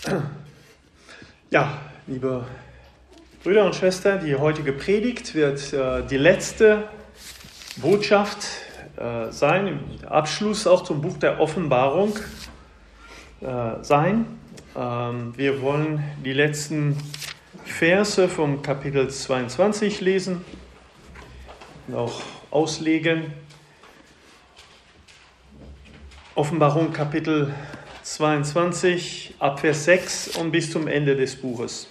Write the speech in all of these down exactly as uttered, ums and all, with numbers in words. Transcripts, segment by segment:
Ja, liebe Brüder und Schwestern, die heutige Predigt wird äh, die letzte Botschaft äh, sein, im Abschluss auch zum Buch der Offenbarung äh, sein. Ähm, wir wollen die letzten Verse vom Kapitel zweiundzwanzig lesen und auch auslegen. Offenbarung Kapitel zweiundzwanzig, ab Vers sechs und bis zum Ende des Buches.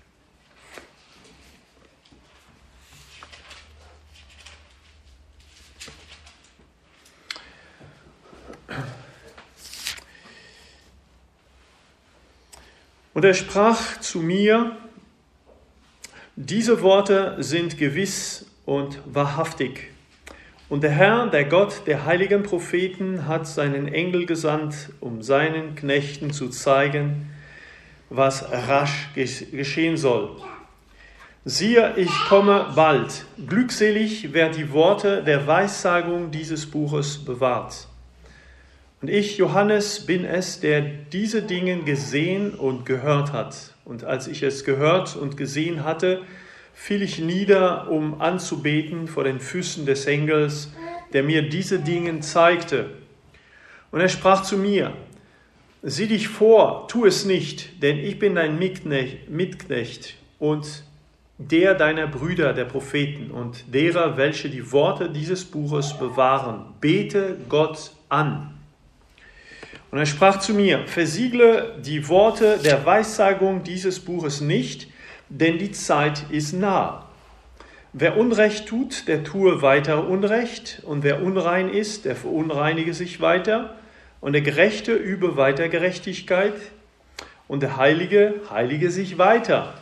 Und er sprach zu mir: Diese Worte sind gewiss und wahrhaftig. Und der Herr, der Gott der heiligen Propheten, hat seinen Engel gesandt, um seinen Knechten zu zeigen, was rasch geschehen soll. Siehe, ich komme bald. Glückselig, wer die Worte der Weissagung dieses Buches bewahrt. Und ich, Johannes, bin es, der diese Dinge gesehen und gehört hat. Und als ich es gehört und gesehen hatte, fiel ich nieder, um anzubeten vor den Füßen des Engels, der mir diese Dinge zeigte. Und er sprach zu mir: Sieh dich vor, tu es nicht, denn ich bin dein Mitknecht und der deiner Brüder, der Propheten, und derer, welche die Worte dieses Buches bewahren. Bete Gott an. Und er sprach zu mir: Versiegle die Worte der Weissagung dieses Buches nicht, denn die Zeit ist nah. Wer Unrecht tut, der tue weiter Unrecht, und wer unrein ist, der verunreinige sich weiter, und der Gerechte übe weiter Gerechtigkeit, und der Heilige heilige sich weiter.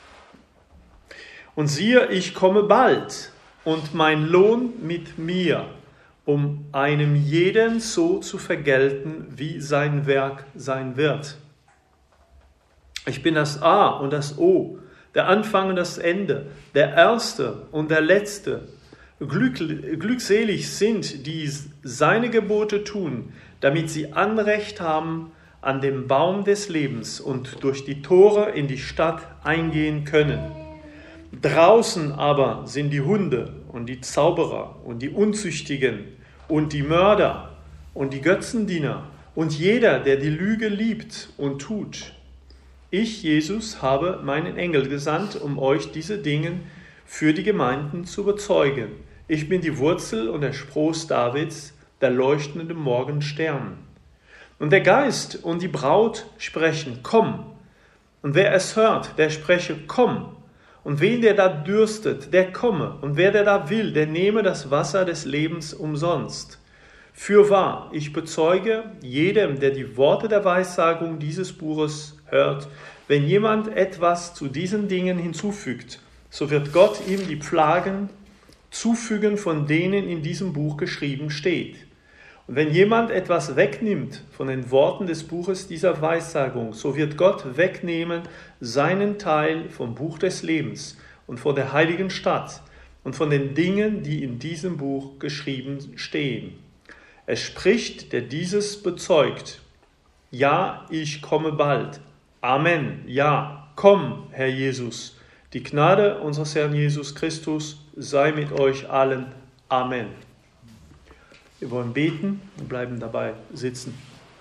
Und siehe, ich komme bald, und mein Lohn mit mir, um einem jeden so zu vergelten, wie sein Werk sein wird. Ich bin das A und das O, der Anfang und das Ende, der Erste und der Letzte. Glück, glückselig sind, die seine Gebote tun, damit sie Anrecht haben an dem Baum des Lebens und durch die Tore in die Stadt eingehen können. Draußen aber sind die Hunde und die Zauberer und die Unzüchtigen und die Mörder und die Götzendiener und jeder, der die Lüge liebt und tut. Ich, Jesus, habe meinen Engel gesandt, um euch diese Dinge für die Gemeinden zu bezeugen. Ich bin die Wurzel und der Spross Davids, der leuchtende Morgenstern. Und der Geist und die Braut sprechen: Komm. Und wer es hört, der spreche: Komm. Und wen der da dürstet, der komme. Und wer der da will, der nehme das Wasser des Lebens umsonst. Fürwahr, ich bezeuge jedem, der die Worte der Weissagung dieses Buches hört, wenn jemand etwas zu diesen Dingen hinzufügt, so wird Gott ihm die Plagen zufügen, von denen in diesem Buch geschrieben steht. Und wenn jemand etwas wegnimmt von den Worten des Buches dieser Weissagung, so wird Gott wegnehmen seinen Teil vom Buch des Lebens und von der heiligen Stadt und von den Dingen, die in diesem Buch geschrieben stehen. Es spricht, der dieses bezeugt: Ja, ich komme bald. Amen. Ja, komm, Herr Jesus. Die Gnade unseres Herrn Jesus Christus sei mit euch allen. Amen. Wir wollen beten und bleiben dabei sitzen.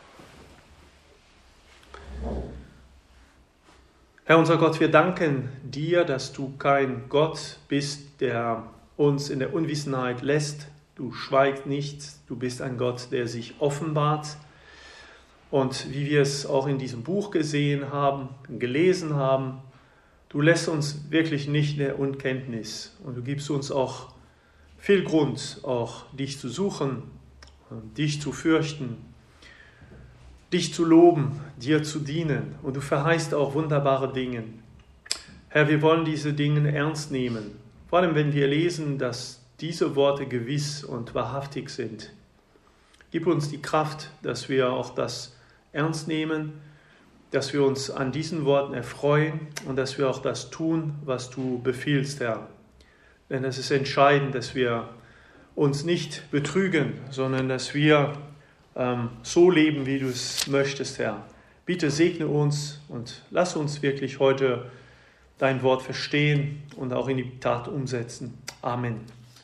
Herr unser Gott, wir danken dir, dass du kein Gott bist, der uns in der Unwissenheit lässt. Du schweigst nicht, du bist ein Gott, der sich offenbart. Und wie wir es auch in diesem Buch gesehen haben, gelesen haben, du lässt uns wirklich nicht in der Unkenntnis. Und du gibst uns auch viel Grund, auch dich zu suchen, dich zu fürchten, dich zu loben, dir zu dienen. Und du verheißt auch wunderbare Dinge. Herr, wir wollen diese Dinge ernst nehmen. Vor allem, wenn wir lesen, dass diese Worte gewiss und wahrhaftig sind. Gib uns die Kraft, dass wir auch das ernst nehmen, dass wir uns an diesen Worten erfreuen und dass wir auch das tun, was du befiehlst, Herr. Denn es ist entscheidend, dass wir uns nicht betrügen, sondern dass wir ähm, so leben, wie du es möchtest, Herr. bitte segne uns und lass uns wirklich heute dein Wort verstehen und auch in die Tat umsetzen. Amen.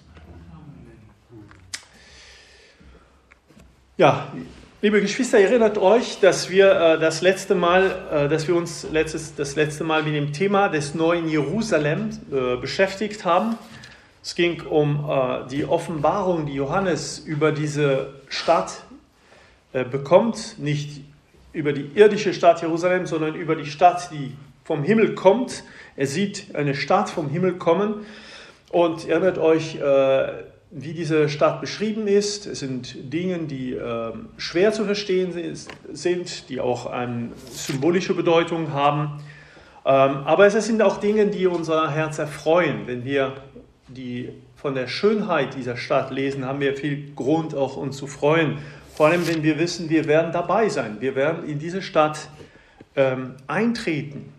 Ja, liebe Geschwister, erinnert euch, dass wir äh, das letzte Mal, äh, dass wir uns letztes, das letzte Mal mit dem Thema des neuen Jerusalem äh, beschäftigt haben. Es ging um äh, die Offenbarung, die Johannes über diese Stadt äh, bekommt, nicht über die irdische Stadt Jerusalem, sondern über die Stadt, die vom Himmel kommt. Er sieht eine Stadt vom Himmel kommen und erinnert euch, äh, wie diese Stadt beschrieben ist. Es sind Dinge, die äh, schwer zu verstehen sind, die auch eine symbolische Bedeutung haben. Ähm, aber es sind auch Dinge, die unser Herz erfreuen. Wenn wir die, von der Schönheit dieser Stadt lesen, haben wir viel Grund, auch uns zu freuen. Vor allem, wenn wir wissen, wir werden dabei sein. Wir werden in diese Stadt ähm, eintreten.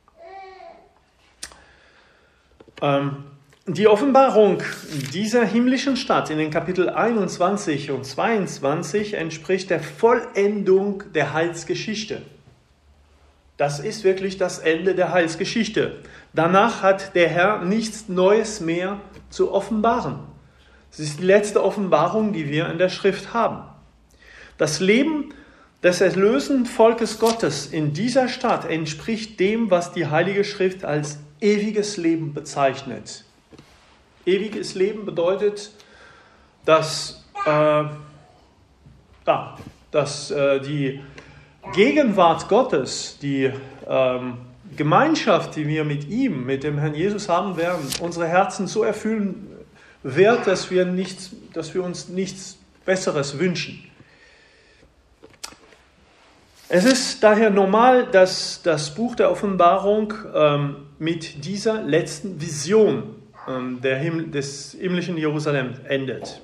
Ähm, Die Offenbarung dieser himmlischen Stadt in den Kapitel einundzwanzig und zweiundzwanzig entspricht der Vollendung der Heilsgeschichte. Das ist wirklich das Ende der Heilsgeschichte. Danach hat der Herr nichts Neues mehr zu offenbaren. Es ist die letzte Offenbarung, die wir in der Schrift haben. Das Leben des erlösten Volkes Gottes in dieser Stadt entspricht dem, was die Heilige Schrift als ewiges Leben bezeichnet. Ewiges Leben bedeutet, dass, äh, ja, dass äh, die Gegenwart Gottes, die ähm, Gemeinschaft, die wir mit ihm, mit dem Herrn Jesus haben werden, unsere Herzen so erfüllen wird, dass wir, nichts, dass wir uns nichts Besseres wünschen. Es ist daher normal, dass das Buch der Offenbarung ähm, mit dieser letzten Vision Der Himmel, des himmlischen Jerusalem endet.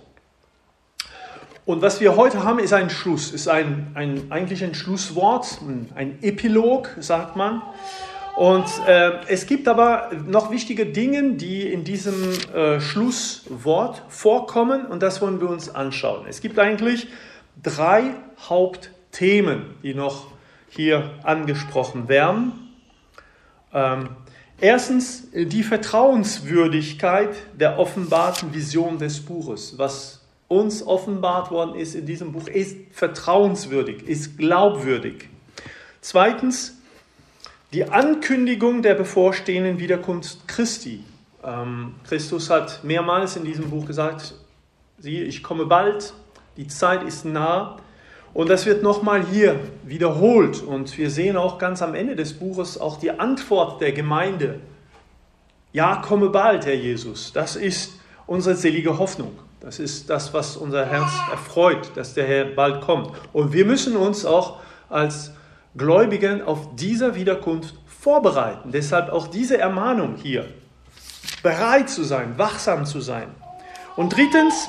Und was wir heute haben, ist ein Schluss, ist ein, ein, eigentlich ein Schlusswort, ein Epilog, sagt man. Und äh, es gibt aber noch wichtige Dinge, die in diesem äh, Schlusswort vorkommen, und das wollen wir uns anschauen. Es gibt eigentlich drei Hauptthemen, die noch hier angesprochen werden. Ähm, Erstens, die Vertrauenswürdigkeit der offenbarten Vision des Buches. Was uns offenbart worden ist in diesem Buch, ist vertrauenswürdig, ist glaubwürdig. Zweitens, die Ankündigung der bevorstehenden Wiederkunft Christi. Ähm, Christus hat mehrmals in diesem Buch gesagt, siehe, ich komme bald, die Zeit ist nah. Und das wird nochmal hier wiederholt. Und wir sehen auch ganz am Ende des Buches auch die Antwort der Gemeinde. Ja, komme bald, Herr Jesus. Das ist unsere selige Hoffnung. Das ist das, was unser Herz erfreut, dass der Herr bald kommt. Und wir müssen uns auch als Gläubigen auf diese Wiederkunft vorbereiten. Deshalb auch diese Ermahnung hier. Bereit zu sein, wachsam zu sein. Und drittens,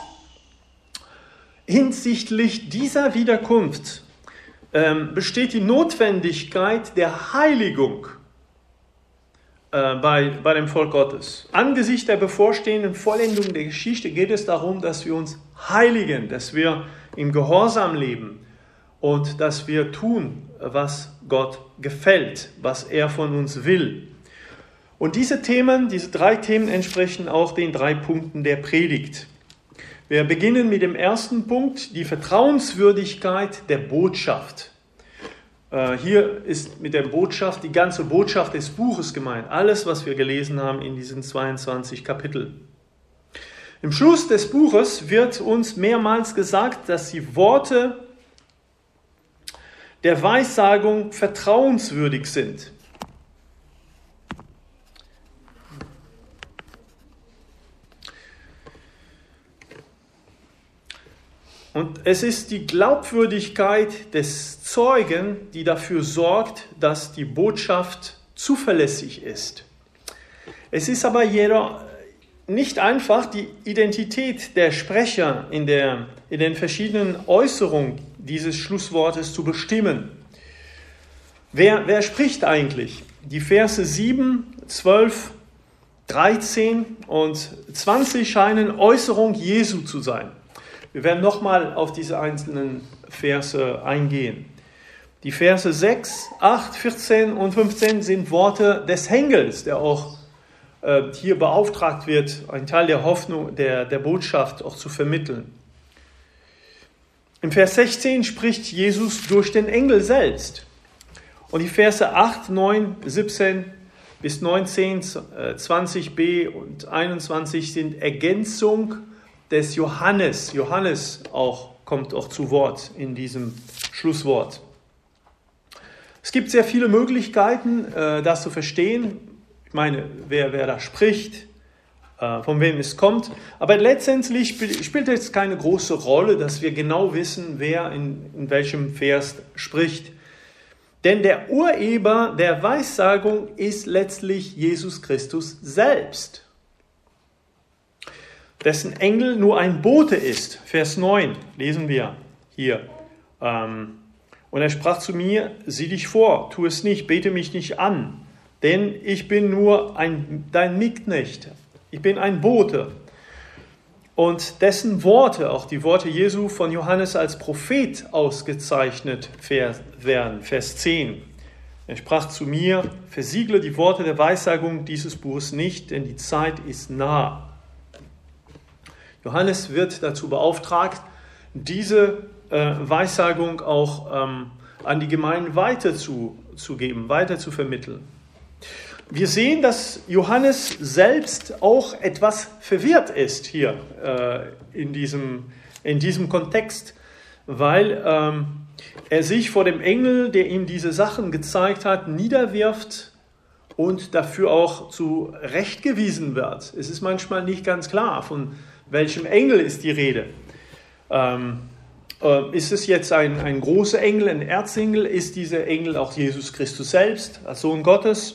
hinsichtlich dieser Wiederkunft ähm, besteht die Notwendigkeit der Heiligung äh, bei, bei dem Volk Gottes. Angesichts der bevorstehenden Vollendung der Geschichte geht es darum, dass wir uns heiligen, dass wir im Gehorsam leben und dass wir tun, was Gott gefällt, was er von uns will. Und diese Themen, diese drei Themen entsprechen auch den drei Punkten der Predigt. Wir beginnen mit dem ersten Punkt, die Vertrauenswürdigkeit der Botschaft. Hier ist mit der Botschaft die ganze Botschaft des Buches gemeint. Alles, was wir gelesen haben in diesen zweiundzwanzig Kapiteln. Im Schluss des Buches wird uns mehrmals gesagt, dass die Worte der Weissagung vertrauenswürdig sind. Und es ist die Glaubwürdigkeit des Zeugen, die dafür sorgt, dass die Botschaft zuverlässig ist. Es ist aber jedoch nicht einfach, die Identität der Sprecher in, der, in den verschiedenen Äußerungen dieses Schlusswortes zu bestimmen. Wer, wer spricht eigentlich? Die Verse sieben, zwölf, dreizehn und zwanzig scheinen Äußerung Jesu zu sein. Wir werden nochmal auf diese einzelnen Verse eingehen. Die Verse sechs, acht, vierzehn und fünfzehn sind Worte des Engels, der auch äh, hier beauftragt wird, einen Teil der Hoffnung, der, der Botschaft auch zu vermitteln. Im Vers sechzehn spricht Jesus durch den Engel selbst. Und die Verse acht, neun, siebzehn bis neunzehn, zwanzig b und einundzwanzig sind Ergänzung des Johannes. Johannes auch, kommt auch zu Wort in diesem Schlusswort. Es gibt sehr viele Möglichkeiten, das zu verstehen. Ich meine, wer, wer da spricht, von wem es kommt. Aber letztendlich spielt es keine große Rolle, dass wir genau wissen, wer in, in welchem Vers spricht. Denn der Urheber der Weissagung ist letztlich Jesus Christus selbst, dessen Engel nur ein Bote ist. Vers neun lesen wir hier. Und er sprach zu mir, sieh dich vor, tu es nicht, bete mich nicht an, denn ich bin nur ein, dein Mitknecht, ich bin ein Bote. Und dessen Worte, auch die Worte Jesu von Johannes als Prophet ausgezeichnet werden. Vers zehn. Er sprach zu mir, versiegle die Worte der Weissagung dieses Buches nicht, denn die Zeit ist nah. Johannes wird dazu beauftragt, diese äh, Weissagung auch ähm, an die Gemeinden weiterzugeben, weiter zu vermitteln. Wir sehen, dass Johannes selbst auch etwas verwirrt ist hier äh, in, diesem, in diesem Kontext, weil ähm, er sich vor dem Engel, der ihm diese Sachen gezeigt hat, niederwirft und dafür auch zurechtgewiesen wird. Es ist manchmal nicht ganz klar, von welchem Engel ist die Rede. Ähm, äh, ist es jetzt ein, ein großer Engel, ein Erzengel? Ist dieser Engel auch Jesus Christus selbst, als Sohn Gottes?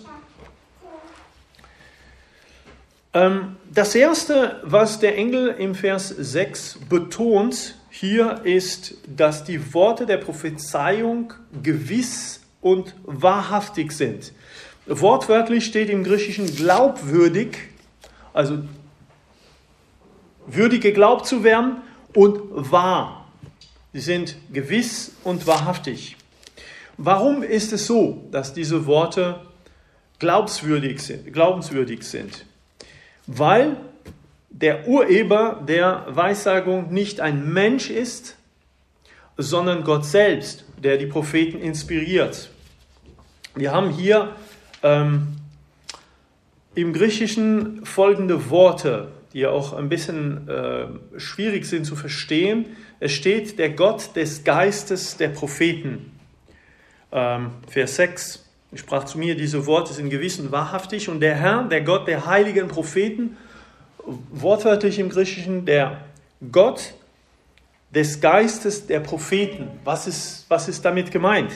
Das Erste, was der Engel im Vers sechs betont, hier ist, dass die Worte der Prophezeiung gewiss und wahrhaftig sind. Wortwörtlich steht im Griechischen glaubwürdig, also würdig geglaubt zu werden und wahr. Sie sind gewiss und wahrhaftig. Warum ist es so, dass diese Worte glaubenswürdig sind? Glaubenswürdig sind? Weil der Urheber der Weissagung nicht ein Mensch ist, sondern Gott selbst, der die Propheten inspiriert. Wir haben hier ähm, im Griechischen folgende Worte, die auch ein bisschen äh, schwierig sind zu verstehen. Es steht, der Gott des Geistes der Propheten. Ähm, Vers sechs. Ich sprach zu mir, diese Worte sind gewiss und wahrhaftig. Und der Herr, der Gott der heiligen Propheten, wortwörtlich im Griechischen, der Gott des Geistes der Propheten. Was ist, was ist damit gemeint?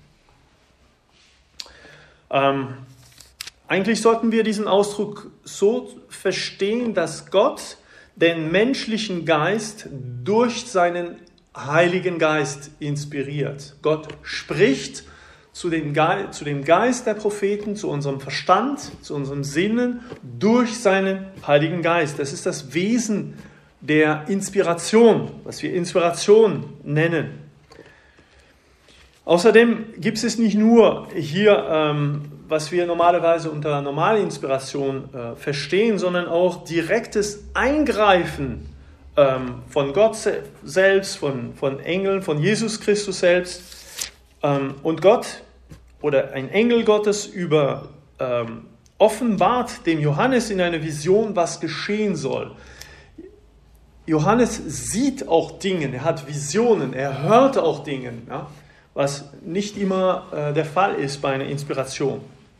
Ähm, eigentlich sollten wir diesen Ausdruck so verstehen, dass Gott den menschlichen Geist durch seinen Heiligen Geist inspiriert. Gott spricht zu dem, Ge- zu dem Geist der Propheten, zu unserem Verstand, zu unseren Sinnen, durch seinen Heiligen Geist. Das ist das Wesen der Inspiration, was wir Inspiration nennen. Außerdem gibt es nicht nur hier, ähm, was wir normalerweise unter normale Inspiration äh, verstehen, sondern auch direktes Eingreifen ähm, von Gott se- selbst, von, von Engeln, von Jesus Christus selbst. Ähm, und Gott oder ein Engel Gottes über ähm, offenbart dem Johannes in einer Vision, was geschehen soll. Johannes sieht auch Dinge, er hat Visionen, er hört auch Dinge, ja, was nicht immer äh, der Fall ist bei einer Inspiration.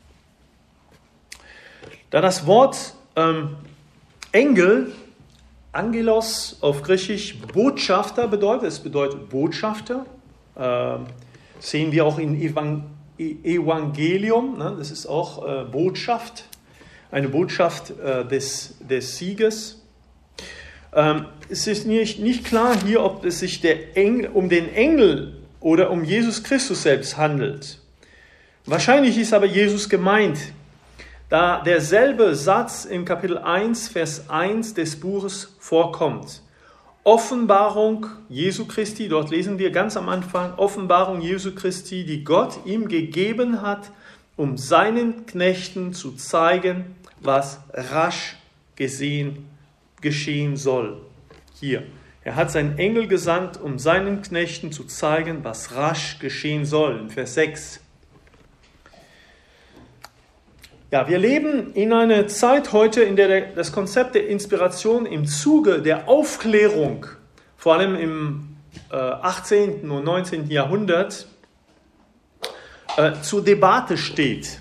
Da das Wort ähm, Engel, Angelos auf Griechisch Botschafter bedeutet, es bedeutet Botschafter, äh, sehen wir auch in Evang- Evangelium, ne, das ist auch äh, Botschaft, eine Botschaft äh, des, des Sieges. Ähm, es ist nicht, nicht klar hier, ob es sich der Engel, um den Engel oder um Jesus Christus selbst handelt. Wahrscheinlich ist aber Jesus gemeint, da derselbe Satz im Kapitel eins, Vers eins des Buches vorkommt. Offenbarung Jesu Christi, dort lesen wir ganz am Anfang, Offenbarung Jesu Christi, die Gott ihm gegeben hat, um seinen Knechten zu zeigen, was rasch gesehen, geschehen soll. Hier, er hat seinen Engel gesandt, um seinen Knechten zu zeigen, was rasch geschehen soll, in Vers sechs. Ja, wir leben in einer Zeit heute, in der das Konzept der Inspiration im Zuge der Aufklärung, vor allem im äh, achtzehnten und neunzehnten Jahrhundert, äh, zur Debatte steht.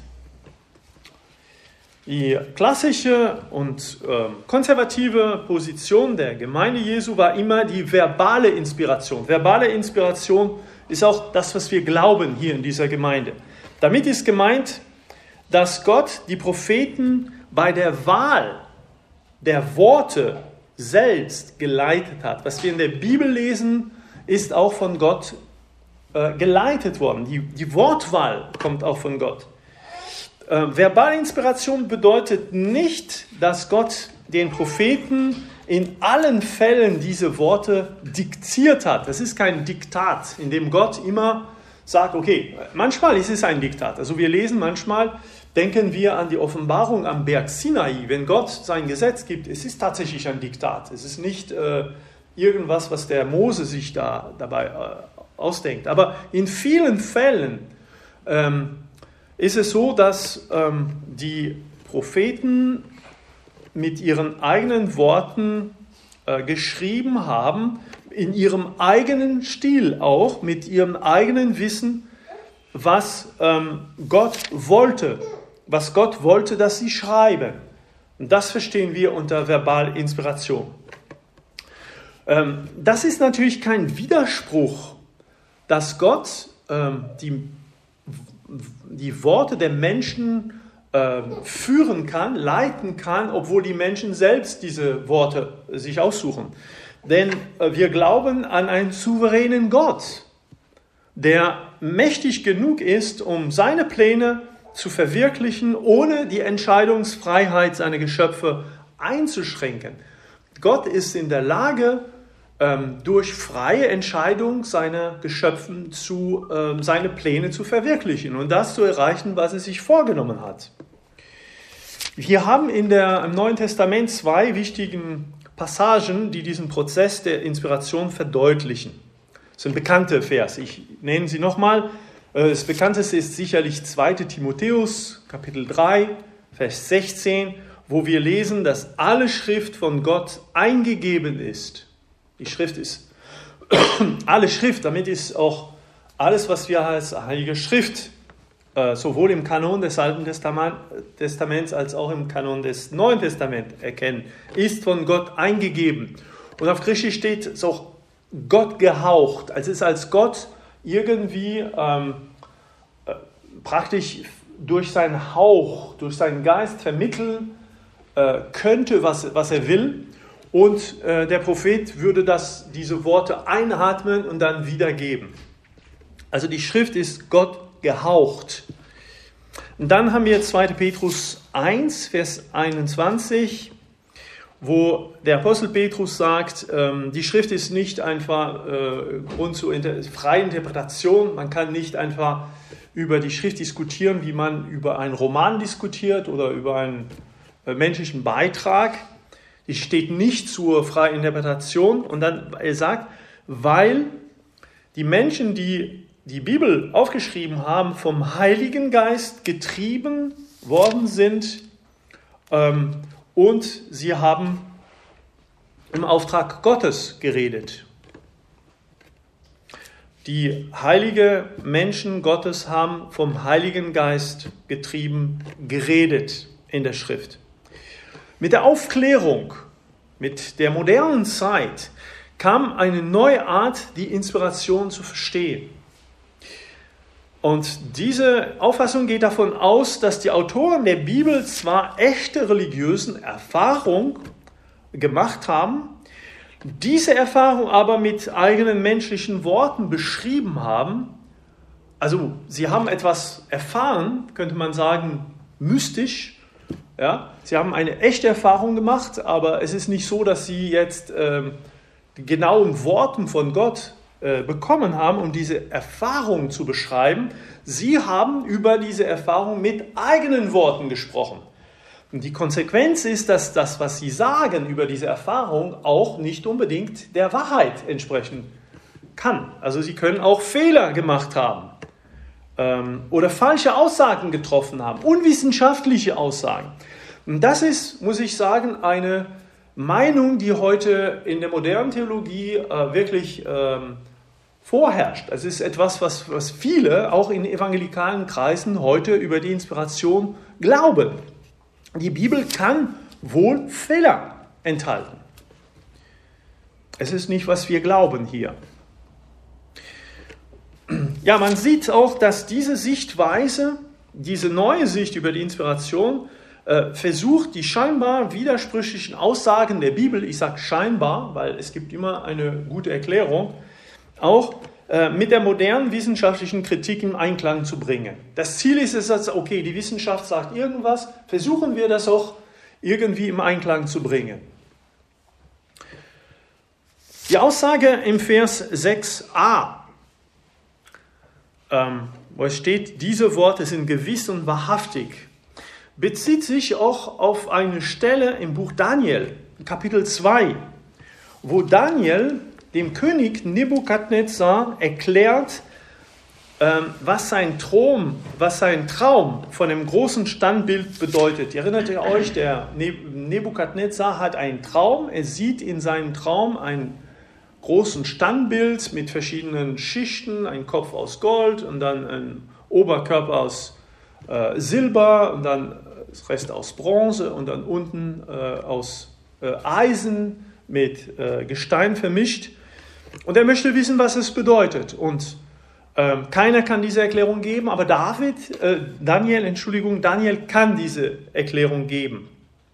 Die klassische und äh, konservative Position der Gemeinde Jesu war immer die verbale Inspiration. Verbale Inspiration ist auch das, was wir glauben hier in dieser Gemeinde. Damit ist gemeint, dass Gott die Propheten bei der Wahl der Worte selbst geleitet hat. Was wir in der Bibel lesen, ist auch von Gott äh, geleitet worden. Die, die Wortwahl kommt auch von Gott. Äh, verbale Inspiration bedeutet nicht, dass Gott den Propheten in allen Fällen diese Worte diktiert hat. Das ist kein Diktat, in dem Gott immer sagt, okay, manchmal ist es ein Diktat. Also wir lesen manchmal, denken wir an die Offenbarung am Berg Sinai. Wenn Gott sein Gesetz gibt, es ist tatsächlich ein Diktat. Es ist nicht äh, irgendwas, was der Mose sich da dabei äh, ausdenkt. Aber in vielen Fällen ähm, ist es so, dass ähm, die Propheten mit ihren eigenen Worten äh, geschrieben haben, in ihrem eigenen Stil auch, mit ihrem eigenen Wissen, was ähm, Gott wollte, was Gott wollte, dass sie schreiben. Und das verstehen wir unter Verbalinspiration. Ähm, das ist natürlich kein Widerspruch, dass Gott ähm, die, die Worte der Menschen äh, führen kann, leiten kann, obwohl die Menschen selbst diese Worte sich aussuchen. Denn wir glauben an einen souveränen Gott, der mächtig genug ist, um seine Pläne zu verwirklichen, ohne die Entscheidungsfreiheit seiner Geschöpfe einzuschränken. Gott ist in der Lage, durch freie Entscheidung seiner Geschöpfe zu, seine Pläne zu verwirklichen und das zu erreichen, was er sich vorgenommen hat. Wir haben in der, im Neuen Testament zwei wichtigen Passagen, die diesen Prozess der Inspiration verdeutlichen. Das sind bekannte Vers. Ich nenne sie nochmal. Das bekannteste ist sicherlich zweiter Timotheus, Kapitel drei, Vers sechzehn, wo wir lesen, dass alle Schrift von Gott eingegeben ist. Die Schrift ist alle Schrift, damit ist auch alles, was wir als Heilige Schrift sowohl im Kanon des Alten Testaments als auch im Kanon des Neuen Testaments erkennen, ist von Gott eingegeben. Und auf Griechisch steht es auch Gott gehaucht. Also es ist als Gott irgendwie ähm, praktisch durch seinen Hauch, durch seinen Geist vermitteln äh, könnte, was, was er will. Und äh, der Prophet würde das, diese Worte einatmen und dann wiedergeben. Also die Schrift ist Gott gehaucht. Und dann haben wir zweiter Petrus eins, Vers einundzwanzig, wo der Apostel Petrus sagt, ähm, die Schrift ist nicht einfach äh, Grund zur inter- freien Interpretation. Man kann nicht einfach über die Schrift diskutieren, wie man über einen Roman diskutiert oder über einen äh, menschlichen Beitrag. Die steht nicht zur freien Interpretation. Und dann er sagt, weil die Menschen, die die Bibel aufgeschrieben haben, vom Heiligen Geist getrieben worden sind ähm, und sie haben im Auftrag Gottes geredet. Die heiligen Menschen Gottes haben vom Heiligen Geist getrieben geredet in der Schrift. Mit der Aufklärung, mit der modernen Zeit kam eine neue Art, die Inspiration zu verstehen. Und diese Auffassung geht davon aus, dass die Autoren der Bibel zwar echte religiösen Erfahrungen gemacht haben, diese Erfahrung aber mit eigenen menschlichen Worten beschrieben haben. Also sie haben etwas erfahren, könnte man sagen, mystisch. Ja? Sie haben eine echte Erfahrung gemacht, aber es ist nicht so, dass sie jetzt ähm, die genauen Worten von Gott äh, bekommen haben, um diese Erfahrung zu beschreiben. Sie haben über diese Erfahrung mit eigenen Worten gesprochen. Und die Konsequenz ist, dass das, was sie sagen über diese Erfahrung, auch nicht unbedingt der Wahrheit entsprechen kann. Also sie können auch Fehler gemacht haben ähm, oder falsche Aussagen getroffen haben, unwissenschaftliche Aussagen. Und das ist, muss ich sagen, eine Meinung, die heute in der modernen Theologie äh, wirklich ähm, vorherrscht. Es ist etwas, was, was viele, auch in evangelikalen Kreisen, heute über die Inspiration glauben. Die Bibel kann wohl Fehler enthalten. Es ist nicht, was wir glauben hier. Ja, man sieht auch, dass diese Sichtweise, diese neue Sicht über die Inspiration, äh, versucht, die scheinbar widersprüchlichen Aussagen der Bibel, ich sage scheinbar, weil es gibt immer eine gute Erklärung, auch äh, mit der modernen wissenschaftlichen Kritik in Einklang zu bringen. Das Ziel ist es, dass, okay, die Wissenschaft sagt irgendwas, versuchen wir das auch irgendwie im Einklang zu bringen. Die Aussage im Vers sechs a, ähm, wo es steht, diese Worte sind gewiss und wahrhaftig, bezieht sich auch auf eine Stelle im Buch Daniel, Kapitel zwei, wo Daniel dem König Nebukadnezar erklärt, ähm, was sein Traum, was sein Traum von dem großen Standbild bedeutet. Ihr erinnert euch, der Nebukadnezar hat einen Traum, er sieht in seinem Traum ein großen Standbild mit verschiedenen Schichten, ein Kopf aus Gold und dann ein Oberkörper aus äh, Silber und dann das Rest aus Bronze und dann unten äh, aus äh, Eisen mit äh, Gestein vermischt. Und er möchte wissen, was es bedeutet. Und äh, keiner kann diese Erklärung geben, aber David, äh, Daniel, Entschuldigung, Daniel kann diese Erklärung geben.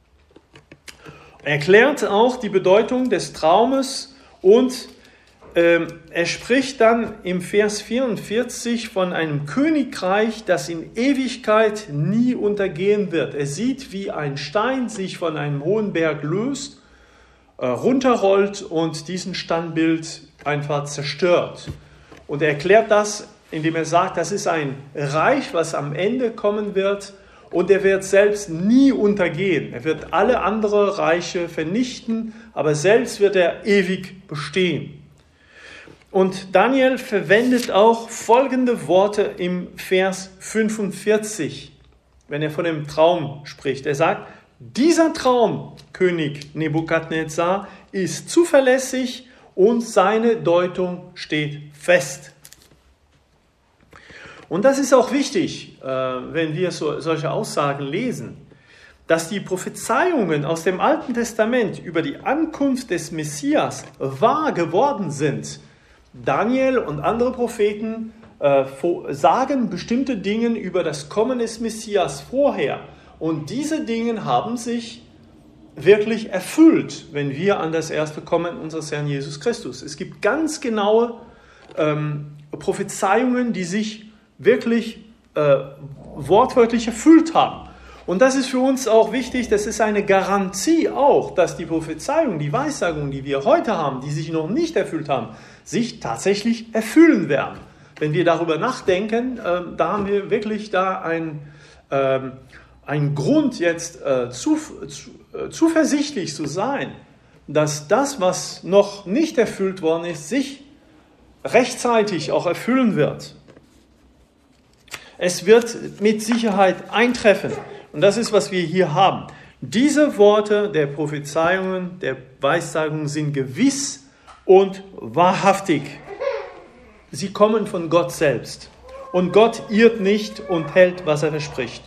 Er erklärt auch die Bedeutung des Traumes und äh, er spricht dann im Vers vierundvierzig von einem Königreich, das in Ewigkeit nie untergehen wird. Er sieht, wie ein Stein sich von einem hohen Berg löst, äh, runterrollt und diesen Standbild einfach zerstört. Und er erklärt das, indem er sagt, das ist ein Reich, was am Ende kommen wird und er wird selbst nie untergehen. Er wird alle anderen Reiche vernichten, aber selbst wird er ewig bestehen. Und Daniel verwendet auch folgende Worte im Vers fünfundvierzig, wenn er von dem Traum spricht. Er sagt, dieser Traum, König Nebukadnezar, ist zuverlässig und seine Deutung steht fest. Und das ist auch wichtig, wenn wir so, solche Aussagen lesen, dass die Prophezeiungen aus dem Alten Testament über die Ankunft des Messias wahr geworden sind. Daniel und andere Propheten äh, sagen bestimmte Dinge über das Kommen des Messias vorher. Und diese Dinge haben sich wirklich erfüllt, wenn wir an das erste Kommen unseres Herrn Jesus Christus. Es gibt ganz genaue ähm, Prophezeiungen, die sich wirklich äh, wortwörtlich erfüllt haben. Und das ist für uns auch wichtig, das ist eine Garantie auch, dass die Prophezeiungen, die Weissagungen, die wir heute haben, die sich noch nicht erfüllt haben, sich tatsächlich erfüllen werden. Wenn wir darüber nachdenken, äh, da haben wir wirklich da ein, äh, einen Grund jetzt äh, zu, zu, äh, zuversichtlich zu sein, dass das, was noch nicht erfüllt worden ist, sich rechtzeitig auch erfüllen wird. Es wird mit Sicherheit eintreffen. Und das ist, was wir hier haben. Diese Worte der Prophezeiungen, der Weissagungen sind gewiss und wahrhaftig. Sie kommen von Gott selbst. Und Gott irrt nicht und hält, was er verspricht.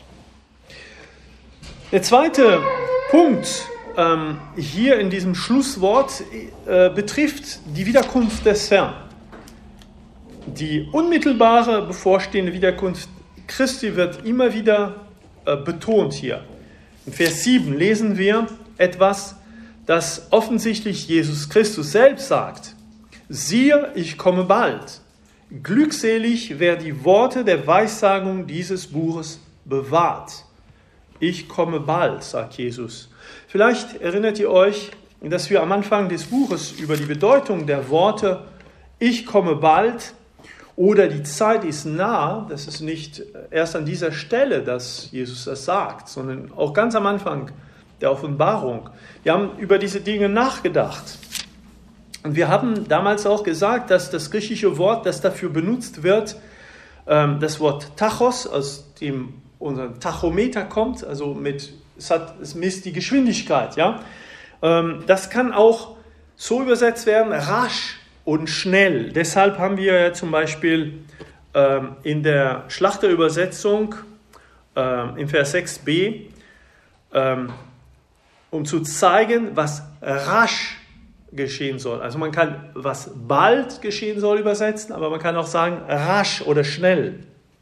Der zweite Punkt ähm, hier in diesem Schlusswort äh, betrifft die Wiederkunft des Herrn. Die unmittelbare bevorstehende Wiederkunft Christi wird immer wieder äh, betont hier. In Vers sieben lesen wir etwas, das offensichtlich Jesus Christus selbst sagt. Siehe, ich komme bald. Glückselig, wer die Worte der Weissagung dieses Buches bewahrt. Ich komme bald, sagt Jesus. Vielleicht erinnert ihr euch dass wir am Anfang des Buches über die Bedeutung der Worte "Ich komme bald" oder "Die Zeit ist nah", das ist nicht erst an dieser Stelle, dass Jesus das sagt, sondern auch ganz am Anfang der Offenbarung. Wir haben über diese Dinge nachgedacht. Und wir haben damals auch gesagt, dass das griechische Wort, das dafür benutzt wird, das Wort Tachos, aus dem unser Tachometer kommt, also mit, es, hat, es misst die Geschwindigkeit. Ja? Das kann auch so übersetzt werden, rasch und schnell. Deshalb haben wir ja zum Beispiel in der Schlachterübersetzung im Vers sechs b, um zu zeigen, was rasch geschehen soll. Also man kann, was bald geschehen soll, übersetzen, aber man kann auch sagen, rasch oder schnell.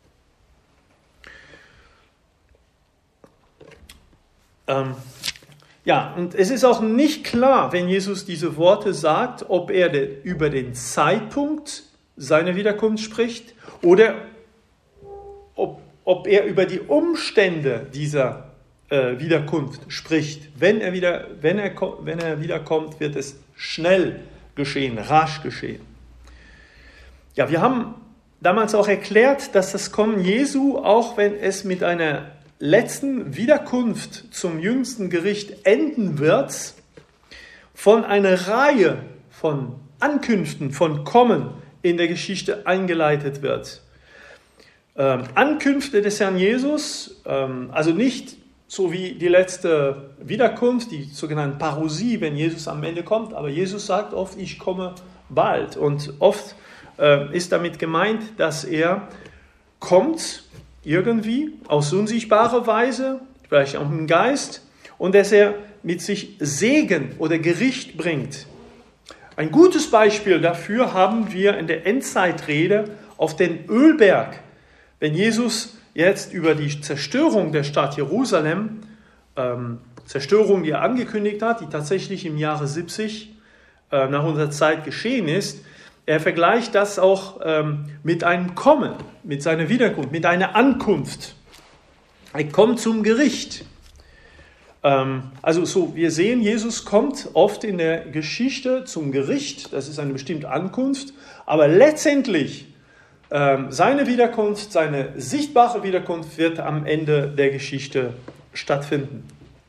Ähm, ja, und es ist auch nicht klar, wenn Jesus diese Worte sagt, ob er de, über den Zeitpunkt seiner Wiederkunft spricht oder ob, ob er über die Umstände dieser äh, Wiederkunft spricht. Wenn er, wieder, wenn, er, wenn er wiederkommt, wird es schnell geschehen, rasch geschehen. Ja, wir haben damals auch erklärt, dass das Kommen Jesu, auch wenn es mit einer letzten Wiederkunft zum jüngsten Gericht enden wird, von einer Reihe von Ankünften, von Kommen in der Geschichte eingeleitet wird. Ähm, Ankünfte des Herrn Jesus, ähm, also nicht so wie die letzte Wiederkunft, die sogenannte Parousie, wenn Jesus am Ende kommt. Aber Jesus sagt oft, ich komme bald. Und oft äh, ist damit gemeint, dass er kommt irgendwie aus unsichtbarer Weise, vielleicht auch im Geist, und dass er mit sich Segen oder Gericht bringt. Ein gutes Beispiel dafür haben wir in der Endzeitrede auf den Ölberg, wenn Jesus jetzt über die Zerstörung der Stadt Jerusalem, ähm, Zerstörung, die er angekündigt hat, die tatsächlich im Jahre siebzig äh, nach unserer Zeit geschehen ist, er vergleicht das auch ähm, mit einem Kommen, mit seiner Wiederkunft, mit einer Ankunft. Er kommt zum Gericht. Ähm, also so, wir sehen, Jesus kommt oft in der Geschichte zum Gericht, das ist eine bestimmte Ankunft, aber letztendlich seine Wiederkunft, seine sichtbare Wiederkunft wird am Ende der Geschichte stattfinden.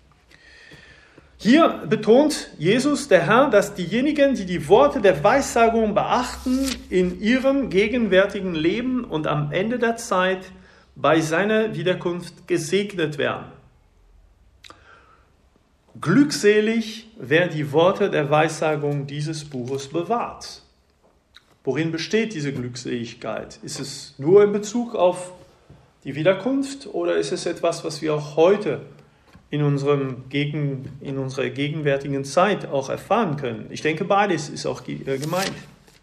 Hier betont Jesus, der Herr, dass diejenigen, die die Worte der Weissagung beachten, in ihrem gegenwärtigen Leben und am Ende der Zeit bei seiner Wiederkunft gesegnet werden. Glückselig, wer die Worte der Weissagung dieses Buches bewahrt. Worin besteht diese Glückseligkeit? Ist es nur in Bezug auf die Wiederkunft oder ist es etwas, was wir auch heute in, unserem Gegen, in unserer gegenwärtigen Zeit auch erfahren können? Ich denke, beides ist auch gemeint.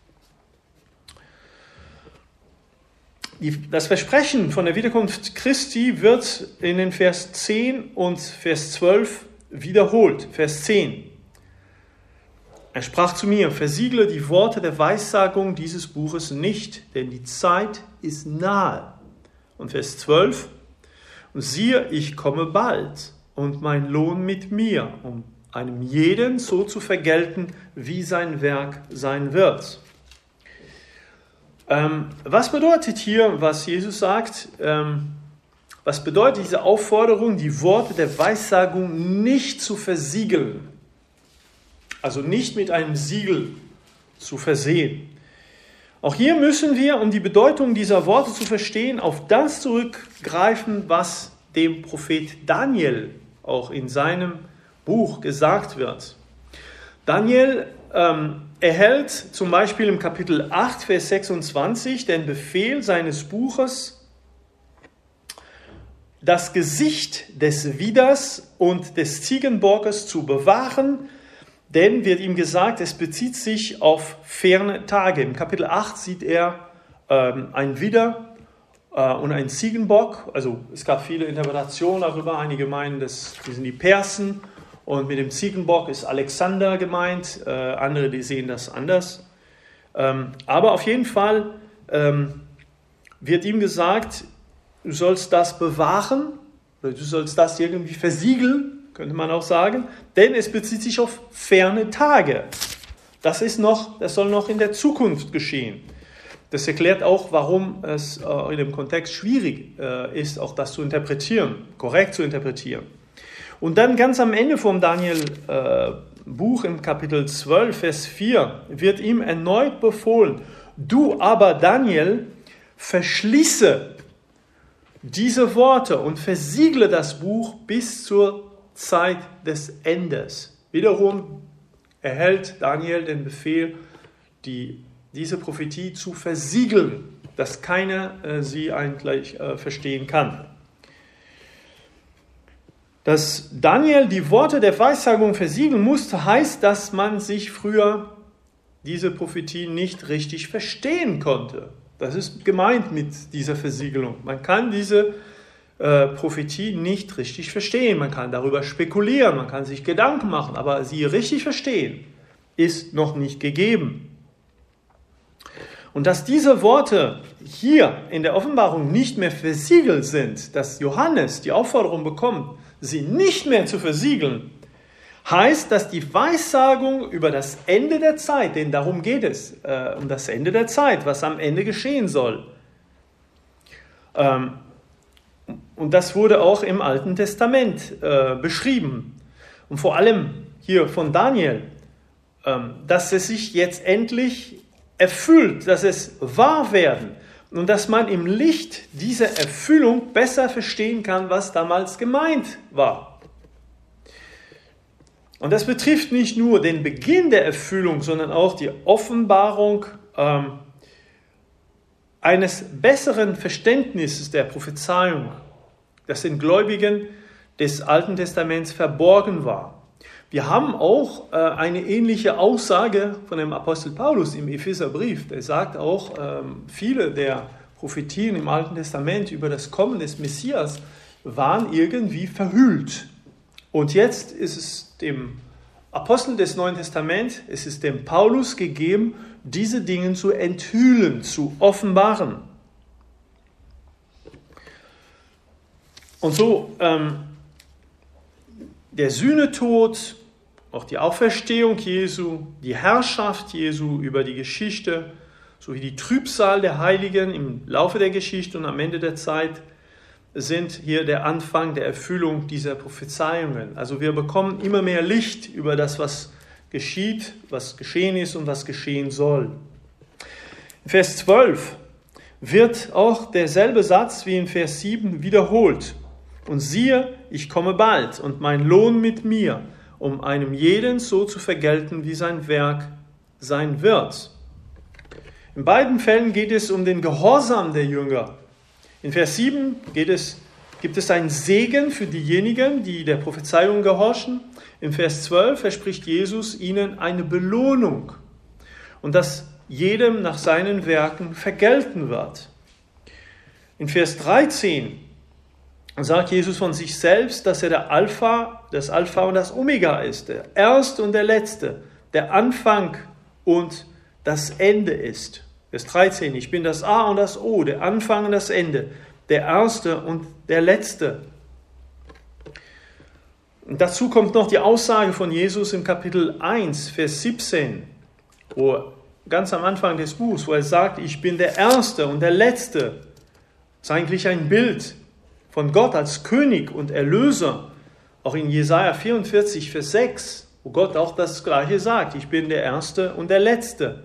Das Versprechen von der Wiederkunft Christi wird in den Vers zehn und Vers zwölf wiederholt. Vers zehn. Er sprach zu mir, versiegle die Worte der Weissagung dieses Buches nicht, denn die Zeit ist nahe. Und Vers zwölf, und siehe, ich komme bald und mein Lohn mit mir, um einem jeden so zu vergelten, wie sein Werk sein wird. Ähm, was bedeutet hier, was Jesus sagt? Ähm, was bedeutet diese Aufforderung, die Worte der Weissagung nicht zu versiegeln? Also nicht mit einem Siegel zu versehen. Auch hier müssen wir, um die Bedeutung dieser Worte zu verstehen, auf das zurückgreifen, was dem Prophet Daniel auch in seinem Buch gesagt wird. Daniel ähm, erhält zum Beispiel im Kapitel acht, Vers sechsundzwanzig den Befehl seines Buches, das Gesicht des Widers und des Ziegenbockes zu bewahren, denn wird ihm gesagt, es bezieht sich auf ferne Tage. Im Kapitel acht sieht er ähm, ein Widder äh, und einen Ziegenbock. Also es gab viele Interpretationen darüber. Einige meinen, das, die sind die Persen und mit dem Ziegenbock ist Alexander gemeint. Äh, andere, die sehen das anders. Ähm, aber auf jeden Fall ähm, wird ihm gesagt, du sollst das bewahren, oder du sollst das irgendwie versiegeln, könnte man auch sagen, denn es bezieht sich auf ferne Tage. Das ist noch, das soll noch in der Zukunft geschehen. Das erklärt auch, warum es äh, in dem Kontext schwierig äh, ist, auch das zu interpretieren, korrekt zu interpretieren. Und dann ganz am Ende vom Daniel-Buch äh, im Kapitel zwölf, Vers vier, wird ihm erneut befohlen, du aber, Daniel, verschließe diese Worte und versiegle das Buch bis zur Zeit des Endes. Wiederum erhält Daniel den Befehl, die, diese Prophetie zu versiegeln, dass keiner äh, sie eigentlich äh, verstehen kann. Dass Daniel die Worte der Weissagung versiegeln musste, heißt, dass man sich früher diese Prophetie nicht richtig verstehen konnte. Das ist gemeint mit dieser Versiegelung. Man kann diese äh, Prophetie nicht richtig verstehen. Man kann darüber spekulieren, man kann sich Gedanken machen, aber sie richtig verstehen ist noch nicht gegeben. Und dass diese Worte hier in der Offenbarung nicht mehr versiegelt sind, dass Johannes die Aufforderung bekommt, sie nicht mehr zu versiegeln, heißt, dass die Weissagung über das Ende der Zeit, denn darum geht es, äh, um das Ende der Zeit, was am Ende geschehen soll. Ähm, und das wurde auch im Alten Testament äh, beschrieben. Und vor allem hier von Daniel, ähm, dass es sich jetzt endlich erfüllt, dass es wahr werden und dass man im Licht dieser Erfüllung besser verstehen kann, was damals gemeint war. Und das betrifft nicht nur den Beginn der Erfüllung, sondern auch die Offenbarung ähm, eines besseren Verständnisses der Prophezeiung, das den Gläubigen des Alten Testaments verborgen war. Wir haben auch äh, eine ähnliche Aussage von dem Apostel Paulus im Epheserbrief. Der sagt auch, ähm, viele der Prophetien im Alten Testament über das Kommen des Messias waren irgendwie verhüllt. Und jetzt ist es dem Apostel des Neuen Testaments, es ist dem Paulus gegeben, diese Dinge zu enthüllen, zu offenbaren. Und so ähm, der Sühnetod, auch die Auferstehung Jesu, die Herrschaft Jesu über die Geschichte, sowie die Trübsal der Heiligen im Laufe der Geschichte und am Ende der Zeit sind hier der Anfang der Erfüllung dieser Prophezeiungen. Also wir bekommen immer mehr Licht über das, was geschieht, was geschehen ist und was geschehen soll. In Vers zwölf wird auch derselbe Satz wie in Vers sieben wiederholt. Und siehe, ich komme bald und mein Lohn mit mir, um einem jeden so zu vergelten, wie sein Werk sein wird. In beiden Fällen geht es um den Gehorsam der Jünger. In Vers sieben geht es, gibt es einen Segen für diejenigen, die der Prophezeiung gehorchen. In Vers zwölf verspricht Jesus ihnen eine Belohnung und dass jedem nach seinen Werken vergelten wird. In Vers dreizehn sagt Jesus von sich selbst, dass er der Alpha, das Alpha und das Omega ist, der Erste und der Letzte, der Anfang und das Ende ist. Vers dreizehn, ich bin das A und das O, der Anfang und das Ende, der Erste und der Letzte. Und dazu kommt noch die Aussage von Jesus im Kapitel eins, Vers siebzehn, wo ganz am Anfang des Buchs, wo er sagt, ich bin der Erste und der Letzte. Das ist eigentlich ein Bild von Gott als König und Erlöser. Auch in Jesaja vierundvierzig, Vers sechs, wo Gott auch das Gleiche sagt, ich bin der Erste und der Letzte.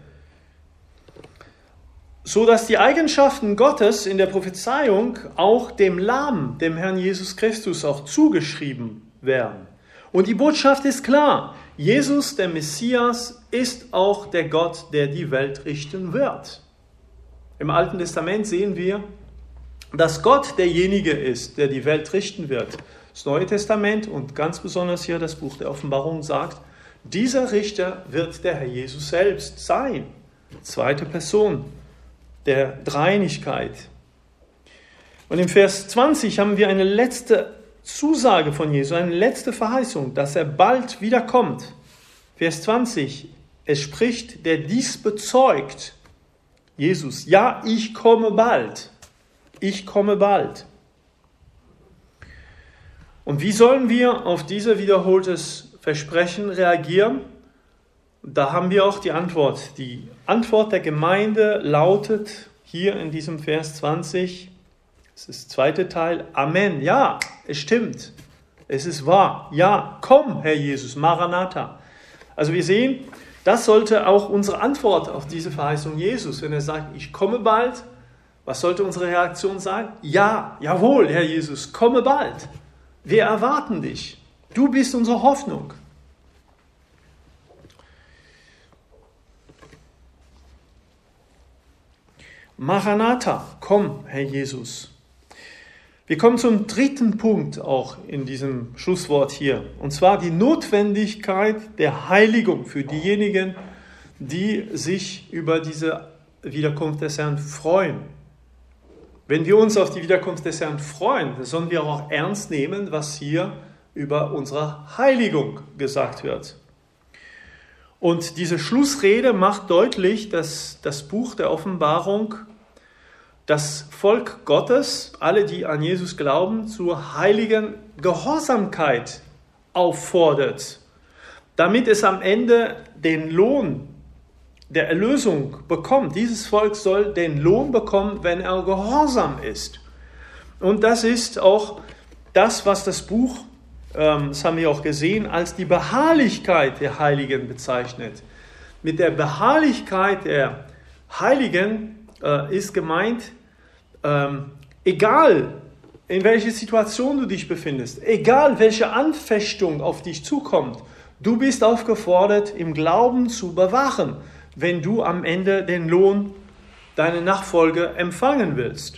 So dass die Eigenschaften Gottes in der Prophezeiung auch dem Lamm, dem Herrn Jesus Christus, auch zugeschrieben werden. Und die Botschaft ist klar, Jesus, der Messias, ist auch der Gott, der die Welt richten wird. Im Alten Testament sehen wir, dass Gott derjenige ist, der die Welt richten wird. Das Neue Testament und ganz besonders hier das Buch der Offenbarung sagt, dieser Richter wird der Herr Jesus selbst sein. Zweite Person der Dreieinigkeit. Und im Vers zwanzig haben wir eine letzte Zusage von Jesus, eine letzte Verheißung, dass er bald wiederkommt. Vers zwanzig, es spricht, der dies bezeugt, Jesus, ja, ich komme bald. Ich komme bald. Und wie sollen wir auf dieses wiederholtes Versprechen reagieren? Da haben wir auch die Antwort. Die Antwort der Gemeinde lautet hier in diesem Vers zwanzig, das ist der zweite Teil, Amen. Ja, es stimmt. Es ist wahr. Ja, komm, Herr Jesus, Maranatha. Also wir sehen, das sollte auch unsere Antwort auf diese Verheißung Jesus. Wenn er sagt, ich komme bald, was sollte unsere Reaktion sein? Ja, jawohl, Herr Jesus, komme bald. Wir erwarten dich. Du bist unsere Hoffnung. Maranatha, komm, Herr Jesus. Wir kommen zum dritten Punkt auch in diesem Schlusswort hier, und zwar die Notwendigkeit der Heiligung für diejenigen, die sich über diese Wiederkunft des Herrn freuen. Wenn wir uns auf die Wiederkunft des Herrn freuen, dann sollen wir auch ernst nehmen, was hier über unsere Heiligung gesagt wird. Und diese Schlussrede macht deutlich, dass das Buch der Offenbarung das Volk Gottes, alle, die an Jesus glauben, zur heiligen Gehorsamkeit auffordert, damit es am Ende den Lohn der Erlösung bekommt. Dieses Volk soll den Lohn bekommen, wenn er gehorsam ist. Und das ist auch das, was das Buch, ähm, das haben wir auch gesehen, als die Beharrlichkeit der Heiligen bezeichnet. Mit der Beharrlichkeit der Heiligen äh, ist gemeint, ähm, egal in welcher Situation du dich befindest, egal welche Anfechtung auf dich zukommt, du bist aufgefordert, im Glauben zu bewahren, wenn du am Ende den Lohn, deine Nachfolge empfangen willst.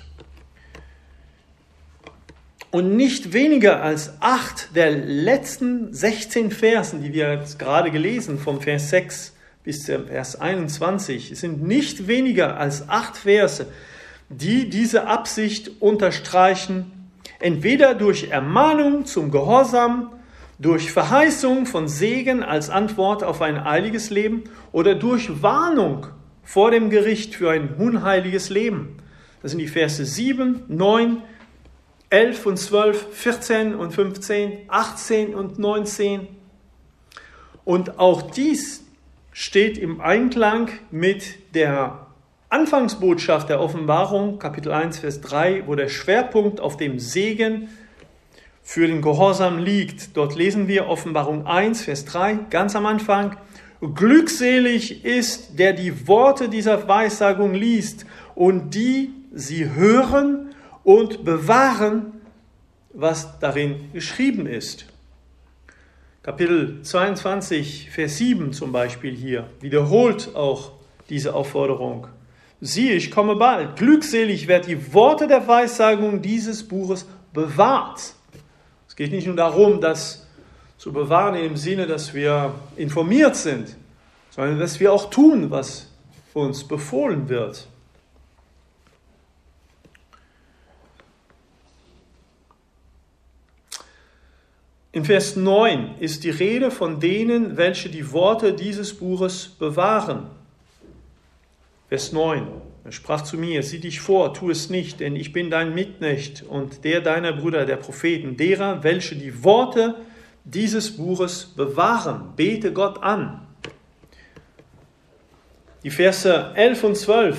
Und nicht weniger als acht der letzten sechzehn Versen, die wir jetzt gerade gelesen, vom Vers sechs bis zum Vers einundzwanzig, sind nicht weniger als acht Verse, die diese Absicht unterstreichen, entweder durch Ermahnung zum Gehorsam, durch Verheißung von Segen als Antwort auf ein eiliges Leben oder durch Warnung vor dem Gericht für ein unheiliges Leben. Das sind die Verse sieben, neun, elf und zwölf, vierzehn und fünfzehn, achtzehn und neunzehn. Und auch dies steht im Einklang mit der Anfangsbotschaft der Offenbarung, Kapitel eins, Vers drei, wo der Schwerpunkt auf dem Segen für den Gehorsam liegt. Dort lesen wir Offenbarung eins, Vers drei, ganz am Anfang. Glückselig ist, der die Worte dieser Weissagung liest und die sie hören und bewahren, was darin geschrieben ist. Kapitel zweiundzwanzig, Vers sieben zum Beispiel hier wiederholt auch diese Aufforderung. Siehe, ich komme bald. Glückselig, wer die Worte der Weissagung dieses Buches bewahrt. Es geht nicht nur darum, das zu bewahren im Sinne, dass wir informiert sind, sondern dass wir auch tun, was uns befohlen wird. In Vers neun ist die Rede von denen, welche die Worte dieses Buches bewahren. Vers neun. Er sprach zu mir, sieh dich vor, tu es nicht, denn ich bin dein Mitknecht und der deiner Brüder, der Propheten, derer, welche die Worte dieses Buches bewahren. Bete Gott an. Die Verse elf und zwölf.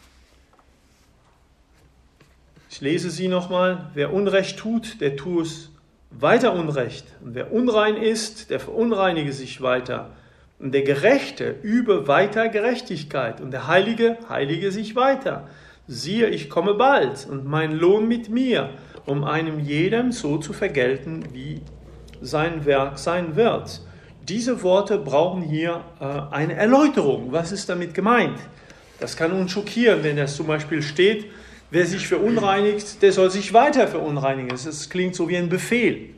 Ich lese sie nochmal. Wer Unrecht tut, der tue es weiter Unrecht. Und wer unrein ist, der verunreinige sich weiter. Und der Gerechte übe weiter Gerechtigkeit. Und der Heilige heilige sich weiter. Siehe, ich komme bald und mein Lohn mit mir, um einem jedem so zu vergelten, wie sein Werk sein wird. Diese Worte brauchen hier äh, eine Erläuterung. Was ist damit gemeint? Das kann uns schockieren, wenn das zum Beispiel steht, wer sich verunreinigt, der soll sich weiter verunreinigen. Das klingt so wie ein Befehl.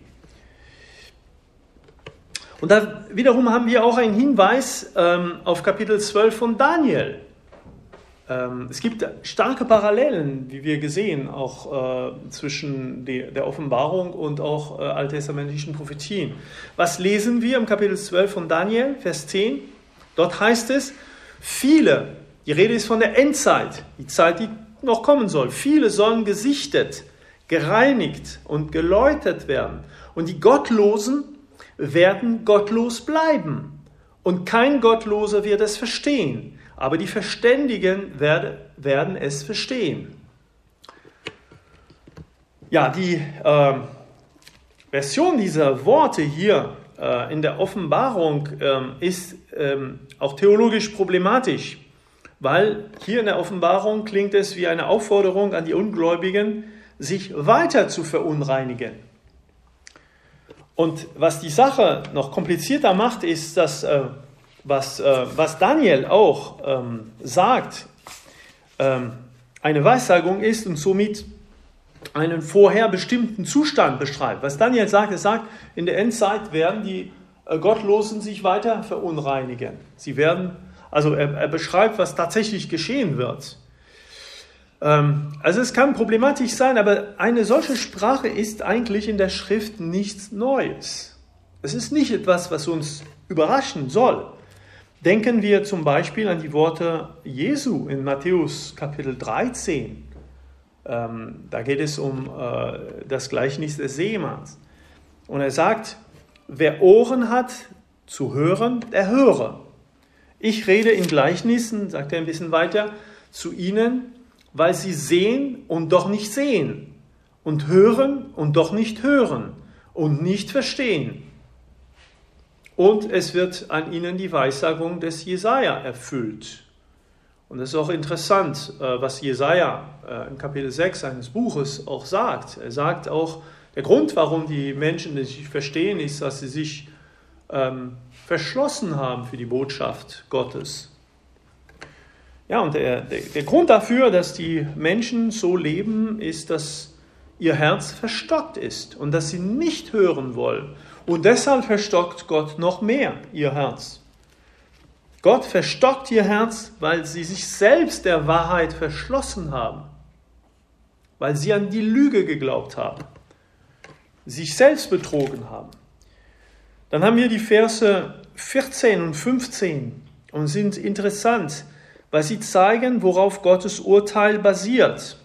Und da wiederum haben wir auch einen Hinweis ähm, auf Kapitel zwölf von Daniel. Ähm, es gibt starke Parallelen, wie wir gesehen, auch äh, zwischen die, der Offenbarung und auch äh, alttestamentlichen Prophetien. Was lesen wir im Kapitel zwölf von Daniel, Vers zehn? Dort heißt es, viele, die Rede ist von der Endzeit, die Zeit, die noch kommen soll, viele sollen gesichtet, gereinigt und geläutert werden. Und die Gottlosen werden gottlos bleiben. Und kein Gottloser wird es verstehen. Aber die Verständigen werde, werden es verstehen. Ja, die äh, Version dieser Worte hier äh, in der Offenbarung äh, ist äh, auch theologisch problematisch, weil hier in der Offenbarung klingt es wie eine Aufforderung an die Ungläubigen, sich weiter zu verunreinigen. Und was die Sache noch komplizierter macht, ist, dass äh, was, äh, was Daniel auch ähm, sagt, ähm, eine Weissagung ist und somit einen vorher bestimmten Zustand beschreibt. Was Daniel sagt, er sagt, in der Endzeit werden die äh, Gottlosen sich weiter verunreinigen. Sie werden, also er, er beschreibt, was tatsächlich geschehen wird. Ähm, also es kann problematisch sein, aber eine solche Sprache ist eigentlich in der Schrift nichts Neues. Es ist nicht etwas, was uns überraschen soll. Denken wir zum Beispiel an die Worte Jesu in Matthäus Kapitel dreizehn. Ähm, da geht es um äh, das Gleichnis des Seemanns. Und er sagt, wer Ohren hat zu hören, der höre. Ich rede in Gleichnissen, sagt er ein bisschen weiter, zu ihnen, weil sie sehen und doch nicht sehen und hören und doch nicht hören und nicht verstehen. Und es wird an ihnen die Weissagung des Jesaja erfüllt. Und es ist auch interessant, was Jesaja in Kapitel sechs seines Buches auch sagt. Er sagt auch, der Grund, warum die Menschen das nicht verstehen, ist, dass sie sich ähm, verschlossen haben für die Botschaft Gottes. Ja, und der, der, der Grund dafür, dass die Menschen so leben, ist, dass ihr Herz verstockt ist und dass sie nicht hören wollen. Und deshalb verstockt Gott noch mehr ihr Herz. Gott verstockt ihr Herz, weil sie sich selbst der Wahrheit verschlossen haben, weil sie an die Lüge geglaubt haben, sich selbst betrogen haben. Dann haben wir die Verse vierzehn und fünfzehn und sind interessant, weil sie zeigen, worauf Gottes Urteil basiert.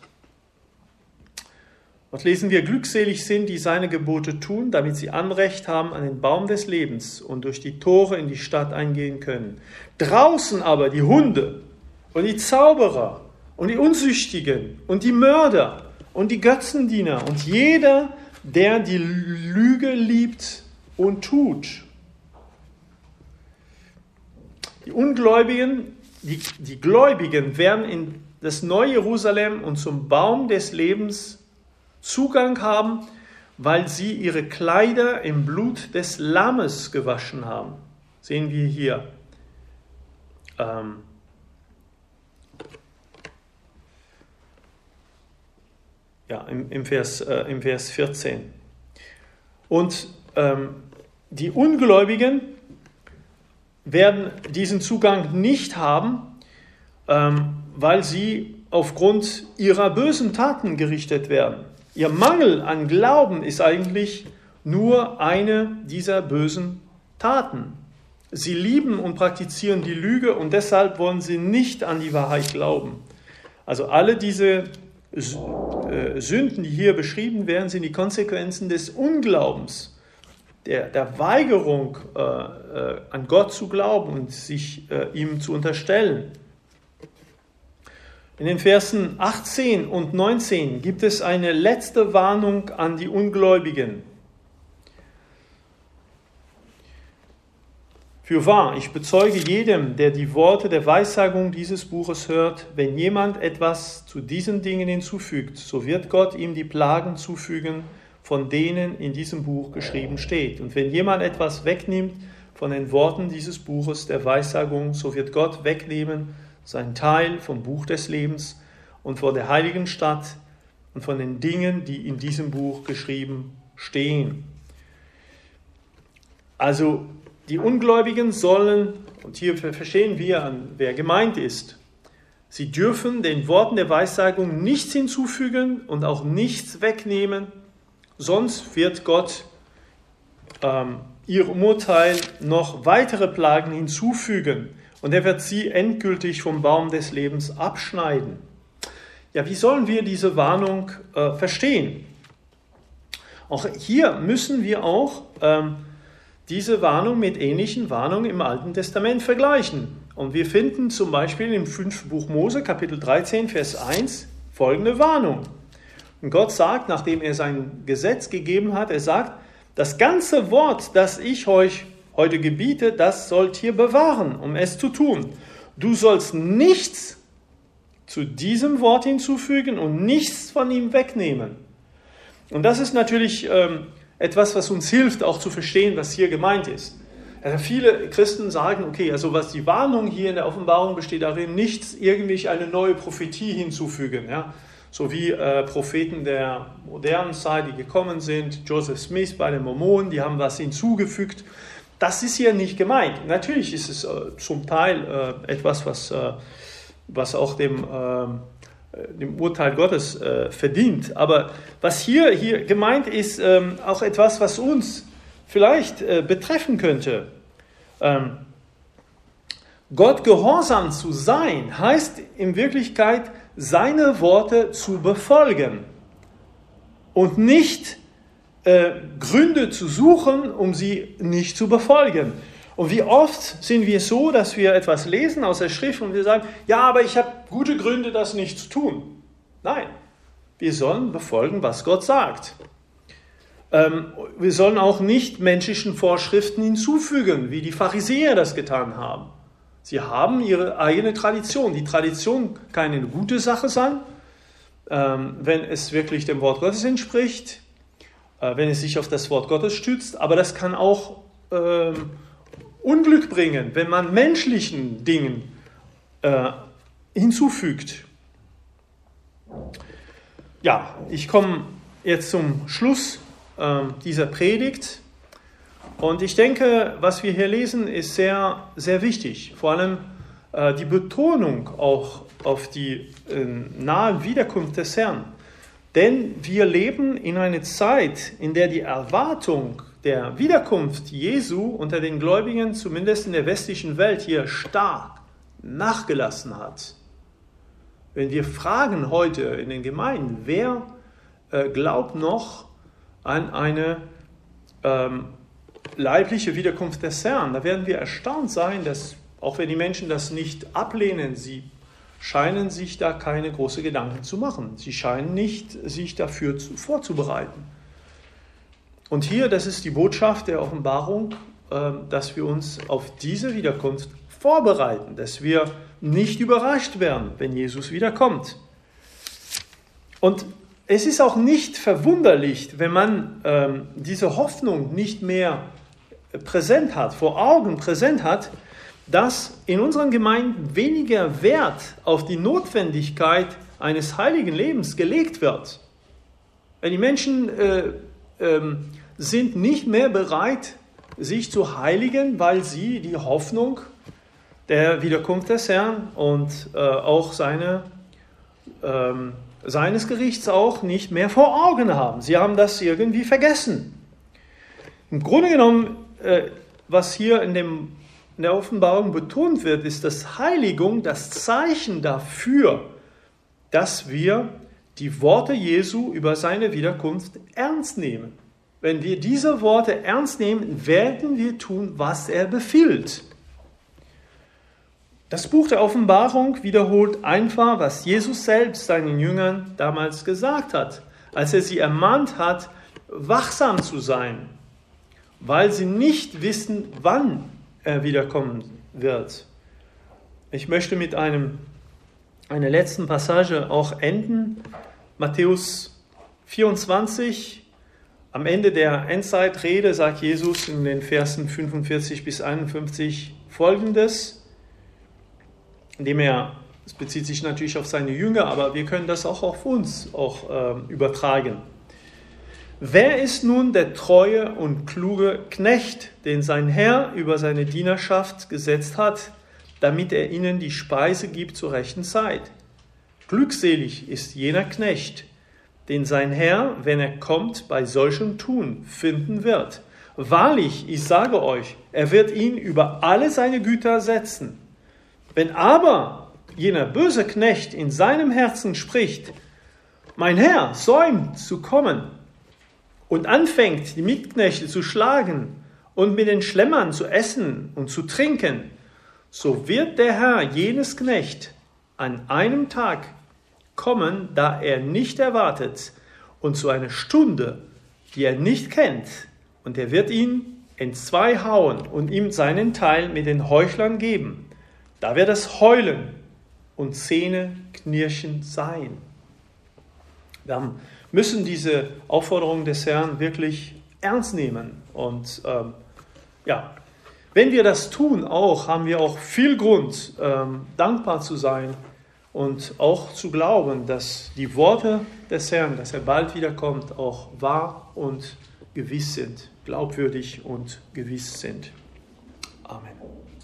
Dort lesen wir, glückselig sind, die seine Gebote tun, damit sie Anrecht haben an den Baum des Lebens und durch die Tore in die Stadt eingehen können. Draußen aber die Hunde und die Zauberer und die Unzüchtigen und die Mörder und die Götzendiener und jeder, der die Lüge liebt und tut. Die Ungläubigen, die, die Gläubigen werden in das neue Jerusalem und zum Baum des Lebens Zugang haben, weil sie ihre Kleider im Blut des Lammes gewaschen haben. Sehen wir hier. Ähm, ja, im, im, Vers, äh, im Vers vierzehn. Und ähm, die Ungläubigen werden diesen Zugang nicht haben, ähm, weil sie aufgrund ihrer bösen Taten gerichtet werden. Ihr Mangel an Glauben ist eigentlich nur eine dieser bösen Taten. Sie lieben und praktizieren die Lüge und deshalb wollen sie nicht an die Wahrheit glauben. Also alle diese Sünden, die hier beschrieben werden, sind die Konsequenzen des Unglaubens, der, der Weigerung, äh, äh, an Gott zu glauben und sich äh, ihm zu unterstellen. In den Versen achtzehn und neunzehn gibt es eine letzte Warnung an die Ungläubigen. Fürwahr, ich bezeuge jedem, der die Worte der Weissagung dieses Buches hört, wenn jemand etwas zu diesen Dingen hinzufügt, so wird Gott ihm die Plagen zufügen, von denen in diesem Buch geschrieben steht. Und wenn jemand etwas wegnimmt von den Worten dieses Buches der Weissagung, so wird Gott wegnehmen sein Teil vom Buch des Lebens und von der heiligen Stadt und von den Dingen, die in diesem Buch geschrieben stehen. Also die Ungläubigen sollen, und hier verstehen wir, wer gemeint ist, sie dürfen den Worten der Weissagung nichts hinzufügen und auch nichts wegnehmen, sonst wird Gott ähm, ihrem Urteil noch weitere Plagen hinzufügen. Und er wird sie endgültig vom Baum des Lebens abschneiden. Ja, wie sollen wir diese Warnung äh, verstehen? Auch hier müssen wir auch ähm, diese Warnung mit ähnlichen Warnungen im Alten Testament vergleichen. Und wir finden zum Beispiel im fünften Buch Mose, Kapitel dreizehn, Vers eins, folgende Warnung. Und Gott sagt, nachdem er sein Gesetz gegeben hat, er sagt, das ganze Wort, das ich euch heute gebiete, das sollt ihr bewahren, um es zu tun. Du sollst nichts zu diesem Wort hinzufügen und nichts von ihm wegnehmen. Und das ist natürlich ähm, etwas, was uns hilft, auch zu verstehen, was hier gemeint ist. Also viele Christen sagen, okay, also was die Warnung hier in der Offenbarung besteht darin, nichts irgendwie eine neue Prophetie hinzufügen, ja. So wie äh, Propheten der modernen Zeit, die gekommen sind, Joseph Smith bei den Mormonen, die haben was hinzugefügt. Das ist hier nicht gemeint. Natürlich ist es äh, zum Teil äh, etwas, was, äh, was auch dem, äh, dem Urteil Gottes äh, verdient. Aber was hier, hier gemeint ist, äh, auch etwas, was uns vielleicht äh, betreffen könnte. Ähm, Gott gehorsam zu sein, heißt in Wirklichkeit, seine Worte zu befolgen und nicht äh, Gründe zu suchen, um sie nicht zu befolgen. Und wie oft sind wir so, dass wir etwas lesen aus der Schrift und wir sagen, ja, aber ich habe gute Gründe, das nicht zu tun. Nein, wir sollen befolgen, was Gott sagt. Ähm, wir sollen auch nicht menschlichen Vorschriften hinzufügen, wie die Pharisäer das getan haben. Sie haben ihre eigene Tradition. Die Tradition kann eine gute Sache sein, ähm, wenn es wirklich dem Wort Gottes entspricht, äh, wenn es sich auf das Wort Gottes stützt, aber das kann auch ähm, Unglück bringen, wenn man menschlichen Dingen äh, hinzufügt. Ja, ich komme jetzt zum Schluss äh, dieser Predigt. Und ich denke, was wir hier lesen, ist sehr, sehr wichtig. Vor allem äh, die Betonung auch auf die äh, nahe Wiederkunft des Herrn. Denn wir leben in einer Zeit, in der die Erwartung der Wiederkunft Jesu unter den Gläubigen, zumindest in der westlichen Welt, hier stark nachgelassen hat. Wenn wir fragen heute in den Gemeinden, wer äh, glaubt noch an eine ähm, leibliche Wiederkunft des Herrn, da werden wir erstaunt sein, dass, auch wenn die Menschen das nicht ablehnen, sie scheinen sich da keine großen Gedanken zu machen. Sie scheinen nicht, sich dafür zu, vorzubereiten. Und hier, das ist die Botschaft der Offenbarung, äh, dass wir uns auf diese Wiederkunft vorbereiten, dass wir nicht überrascht werden, wenn Jesus wiederkommt. Und es ist auch nicht verwunderlich, wenn man ähm, diese Hoffnung nicht mehr präsent hat, vor Augen präsent hat, dass in unseren Gemeinden weniger Wert auf die Notwendigkeit eines heiligen Lebens gelegt wird. Die Menschen äh, äh, sind nicht mehr bereit, sich zu heiligen, weil sie die Hoffnung der Wiederkunft des Herrn und äh, auch seine, äh, seines Gerichts auch nicht mehr vor Augen haben. Sie haben das irgendwie vergessen. Im Grunde genommen, äh, was hier in, dem, in der Offenbarung betont wird, ist, dass Heiligung das Zeichen dafür, dass wir die Worte Jesu über seine Wiederkunft ernst nehmen. Wenn wir diese Worte ernst nehmen, werden wir tun, was er befiehlt. Das Buch der Offenbarung wiederholt einfach, was Jesus selbst seinen Jüngern damals gesagt hat, als er sie ermahnt hat, wachsam zu sein, weil sie nicht wissen, wann er wiederkommen wird. Ich möchte mit einem, einer letzten Passage auch enden. Matthäus vierundzwanzig, am Ende der Endzeitrede sagt Jesus in den Versen fünfundvierzig bis einundfünfzig Folgendes, indem er, es bezieht sich natürlich auf seine Jünger, aber wir können das auch auf uns auch, äh, übertragen. Wer ist nun der treue und kluge Knecht, den sein Herr über seine Dienerschaft gesetzt hat, damit er ihnen die Speise gibt zur rechten Zeit? Glückselig ist jener Knecht, den sein Herr, wenn er kommt, bei solchem Tun finden wird. Wahrlich, ich sage euch, er wird ihn über alle seine Güter setzen. Wenn aber jener böse Knecht in seinem Herzen spricht, mein Herr säumt zu kommen, und anfängt, die Mitknechte zu schlagen und mit den Schlemmern zu essen und zu trinken, so wird der Herr jenes Knecht an einem Tag kommen, da er nicht erwartet, und zu einer Stunde, die er nicht kennt, und er wird ihn entzwei hauen und ihm seinen Teil mit den Heuchlern geben. Da wird es Heulen und Zähneknirschen sein. Wir müssen diese Aufforderung des Herrn wirklich ernst nehmen. Und ähm, ja, wenn wir das tun, auch haben wir auch viel Grund, ähm, dankbar zu sein und auch zu glauben, dass die Worte des Herrn, dass er bald wiederkommt, auch wahr und gewiss sind, glaubwürdig und gewiss sind. Amen.